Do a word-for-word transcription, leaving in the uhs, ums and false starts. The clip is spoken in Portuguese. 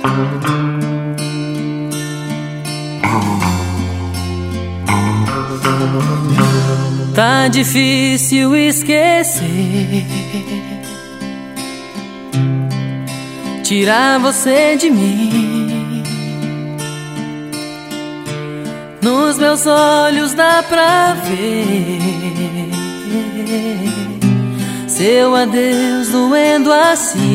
Tá difícil esquecer, tirar você de mim. Nos meus olhos dá pra ver seu adeus doendo assim.